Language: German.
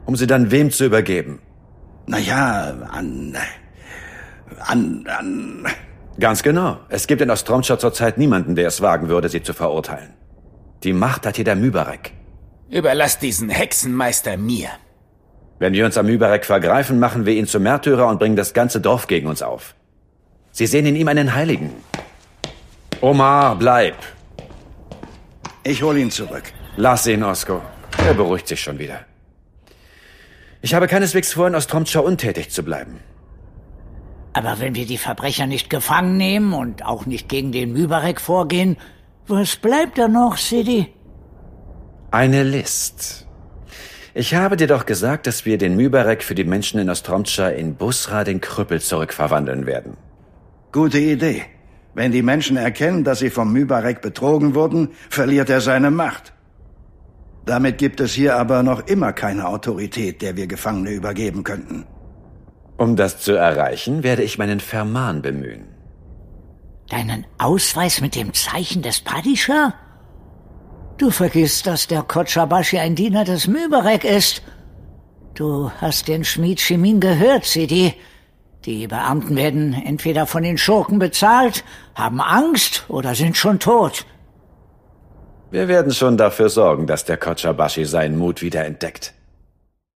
Um sie dann wem zu übergeben? Naja, Ganz genau. Es gibt in Ostromtscha zurzeit niemanden, der es wagen würde, sie zu verurteilen. Die Macht hat hier der Mübarek. Überlass diesen Hexenmeister mir. Wenn wir uns am Mübarek vergreifen, machen wir ihn zum Märtyrer und bringen das ganze Dorf gegen uns auf. Sie sehen in ihm einen Heiligen. Omar, bleib. Ich hol ihn zurück. Lass ihn, Osko. Er beruhigt sich schon wieder. Ich habe keineswegs vor, in Ostromtscha untätig zu bleiben. Aber wenn wir die Verbrecher nicht gefangen nehmen und auch nicht gegen den Mübarek vorgehen, was bleibt da noch, Sidi? Eine List. Ich habe dir doch gesagt, dass wir den Mübarek für die Menschen in Ostromtscha in Busra den Krüppel zurückverwandeln werden. Gute Idee. Wenn die Menschen erkennen, dass sie vom Mübarek betrogen wurden, verliert er seine Macht. Damit gibt es hier aber noch immer keine Autorität, der wir Gefangene übergeben könnten. Um das zu erreichen, werde ich meinen Ferman bemühen. Deinen Ausweis mit dem Zeichen des Padishah? Du vergisst, dass der Kotschabashi ein Diener des Mübarek ist. Du hast den Schmied Shimin gehört, Sidi. Die Beamten werden entweder von den Schurken bezahlt, haben Angst oder sind schon tot. Wir werden schon dafür sorgen, dass der Kotschabashi seinen Mut wieder entdeckt.